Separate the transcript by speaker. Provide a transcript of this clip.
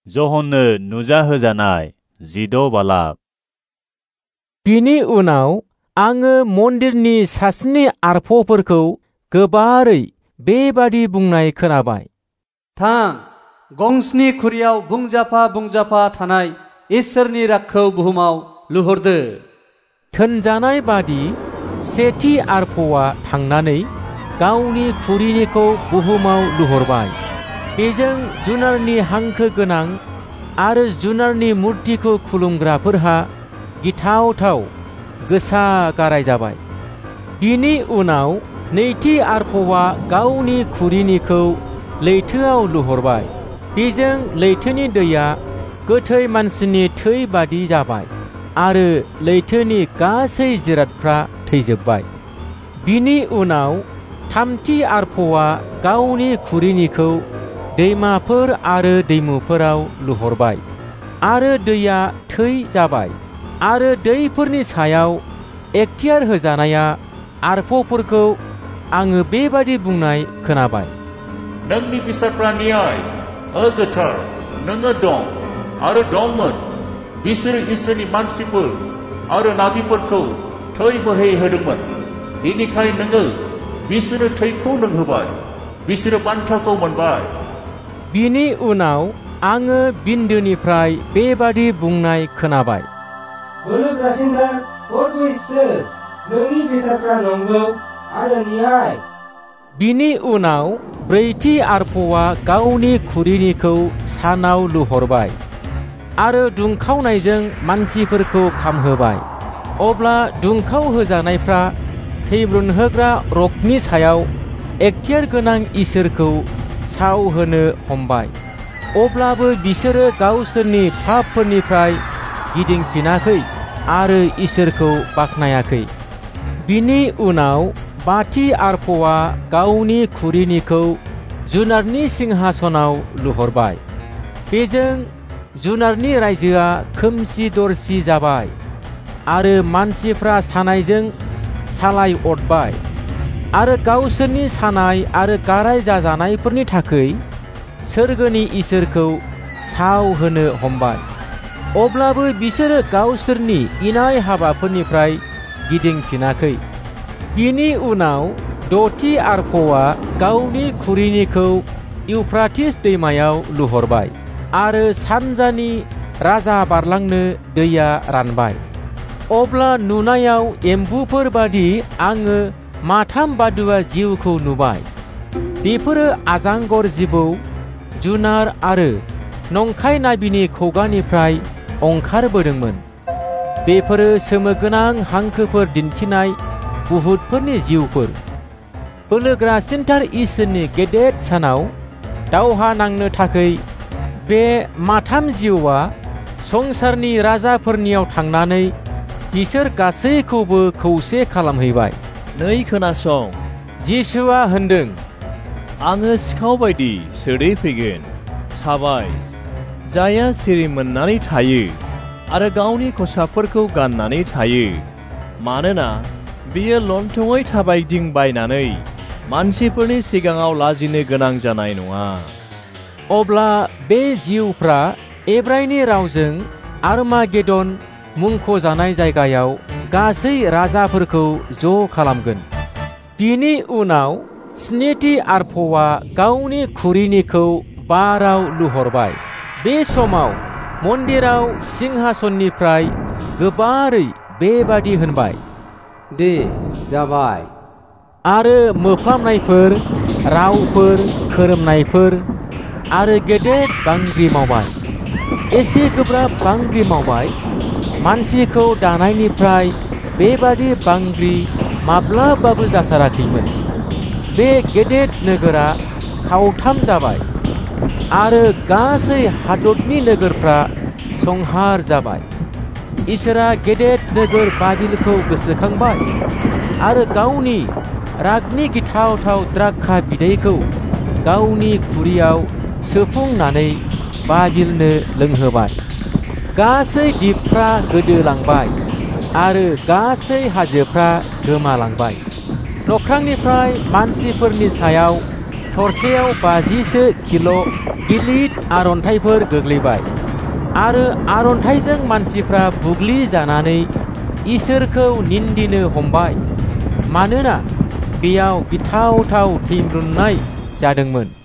Speaker 1: जहननो नुजाहोजानाय 16 बालाब।
Speaker 2: बिनि उनाव आङो मन्दिरनि सासिनि आरफफोरखौ गोबारै बेबादि बुंनाय खोनाबाय।
Speaker 3: थां, गंस्नि खुरियाव बुंजाफा थानाय इसोरनि रागखौ बुहुमाव लुहरदो।
Speaker 2: थोनजानाय बादि सेथि आरफआ थांनानै गावनि खुरिनिखौ बुहुमाव लुहरबाय। बेजों जुनारनि हांखो गोनां आरो जुनारनि मुर्तिखौ खुलुमग्राफोरहा गिथावथाव गोसा गाराय जाबाय। बिनि उनाव नैथि आरफआ गावनि खुरिनिखौ लैथोआव लुहरबाय। बेजों लैथोनि दैया गोथै मानसिनि थै बादि जाबाय आरो लैथोनि गासै जिरादफ्रा थैजोबबाय। बिनि उनाव थामथि आरफआ गावनि खुरिनिखौ दैमाफोर आरो दैमुफोराव लुहरबाय आरो दैया थै जाबाय आरो दैफोरनि सायाव एखतियार होजानाया आरफफोरखौ आङो बेबादि बुंनाय खोनाबाय।
Speaker 4: नोंनि बिसारफ्रा न्याय, गोथार, नोङो दं आरो दंमोन। बिसोरो इसोरनि मानसिफोर आरो नाबिफोरखौ थै बोहैहोदोंमोन। बेनिखाय नोङो बिसोरो थैखौ लोंहोबाय, बिसोरो बान्थाखौ मोनबाय।
Speaker 2: बिनि उनाव आङो बिन्दोनिफ्राय बेबादि बुंनाय खोनाबाय।
Speaker 5: बोलोग्रासिनथार बरगु इसोर, नोंनि बेसादफ्रा नंगौ आरो न्याय।
Speaker 2: बिनि उनाव ब्रैथि आरफआ गावनि खुरिनिखौ सानाव लुहरबाय आरो दुंखावनायजों मानसिफोरखौ खामहोबाय। अब्ला दुंखाव होजानायफ्रा थैब्रुनहोग्रा रकनि सायाव एखतियार गोनां इसोरखौ साव होनो हमबाय। अब्लाबो बिसोरो गावसोरनि पापफोरनिफ्राय गिदिंफिनाखै आरो इसोरखौ बाख्नायाखै। बिनि उनाव बाथि आरफआ गावनि खुरिनिखौ जुनारनि सिंहासनाव लुहरबाय। बेजों जुनारनि रायजोआ खोमसि दरसि जाबाय आरो मानसिफ्रा सानायजों सालाय अरबाय आरो गावसोरनि सानाय आरो गाराय जाजानायफोरनि थाखै सोरगोनि इसोरखौ साव होनो हमबाय। अब्लाबो बिसोरो गावसोरनि इनाय हाबाफोरनिफ्राय गिदिंफिनाखै। बिनि उनाव द'थि आरफआ गावनि खुरिनिखौ इउफ्राटिस दैमायाव लुहरबाय आरो सानजानि राजा बारलांनो दैया रानबाय। अब्ला नुनायाव एम्बुफोर बादि आङो माथाम बादुवा जिउखौ नुबाय। बेफोरो आजांगर जिबौ, जुनार आरो नंखाय नाबिनि खुगानिफ्राय ओंखारबोदोंमोन। बेफोरो सोमोगोनां हांखोफोर दिन्थिनाय बुहुतफोरनि जिउफोर। बोलोग्रासिनथार इसोरनि गेदेर सानाव दावहा नांनो थाखै बे माथाम जिउआ संसारनि राजाफोरनियाव थांनानै बिसोर गासैखौबो खौसे खालामहैबाय।
Speaker 1: नै खोनासं,
Speaker 2: जिसुआ होनदों,
Speaker 1: आङो सिखाव बायदि सोदै फैगोन। साबायस, जायहा सिरि मोननानै थायो आरो गावनि खसाबफोरखौ गाननानै थायो, मानोना बियो लंथङै थाबायदिंबायनानै मानसिफोरनि सिगाङाव लाजिनो गोनां जानाय नङा।
Speaker 2: अब्ला बे जिउफ्रा एब्रायनि रावजों आर्मागेदन मुंख'जानाय जायगायाव गासै राजाफोरखौ ज' खालामगोन। बिनि उनाव स्निथि आरफआ गावनि खुरिनिखौ बाराव लुहरबाय। बे समाव मन्दिराव सिंहासननिफ्राय गोबारै बेबादि होनबाय,
Speaker 3: दे जाबाय।
Speaker 2: आरो मोफ्लामनायफोर, रावफोर, खोरोमनायफोर आरो गेदेर बांग्रि मावबाय। एसे गोब्राब बांग्रि मावबाय। मानसिखौ दानायनिफ्राय बेबादि बांग्रि माब्लाबाबो जाथाराखैमोन। बे गेदेर नोगोरा खावथाम जाबाय आरो गासै हादरनि नोगोरफ्रा संहार जाबाय। इसोरा गेदेर नोगोर बाबिलखौ गोसोखांबाय आरो गावनि रागनि गिथावथाव द्राक्षा बिदैखौ गावनि खुरियाव सोफुंनानै बाबिलनो लोंहोबाय। गासै दिपफ्रा गोदोलांबाय आरो गासै हाजोफ्रा गोमालांबाय। नख्रांनिफ्राय मानसिफोरनि सायाव थरसेयाव 50 किल' गिलिर आरन्थाइफोर गोग्लैबाय आरो आरन्थाइजों मानसिफ्रा बुग्लि जानानै इसोरखौ निन्दिनो हमबाय मानोना बेयाव गिथाव-थाव थैब्रुनाय जादोंमोन।